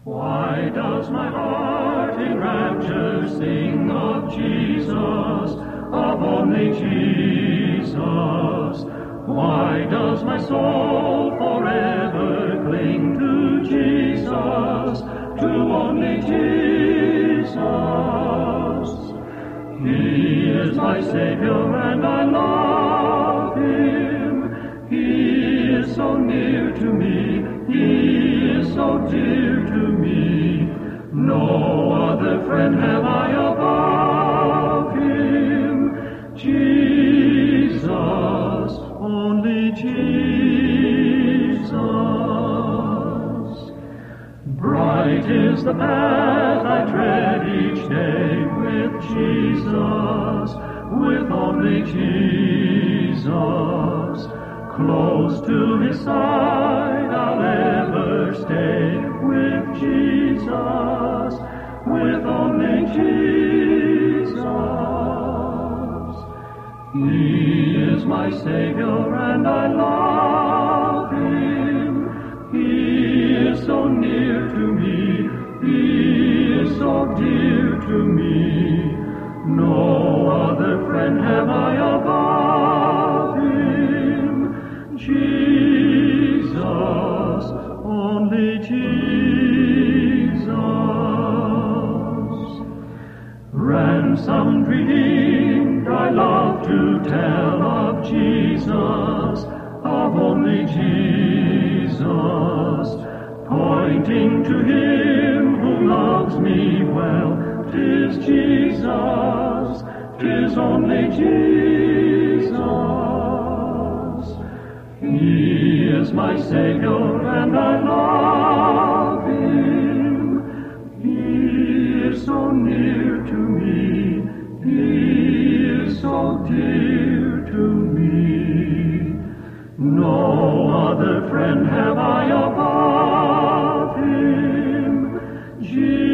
Why does my heart in rapture sing of Jesus, of only Jesus? Why does my soul forever cling to Jesus, to only Jesus? He is my Savior and I love Him. He is so near to me, He is so dear to me. No other friend have I above Him. Jesus, only Jesus. Bright is the path I tread each day with Jesus, with only Jesus. Close to His side I'll ever stay with Jesus, with only Jesus. He is my Savior and I love Him. He is so near to me, He is so dear to me. No other friend have I above Him. Jesus, only Jesus. Ransomed, redeemed, I love to tell of Jesus, of only Jesus. Pointing to Him who loves me well, 'tis Jesus, 'tis only Jesus. He is my Savior and I love Him. He is so near to me, He is so dear to me. No other friend have I above Him. Jesus.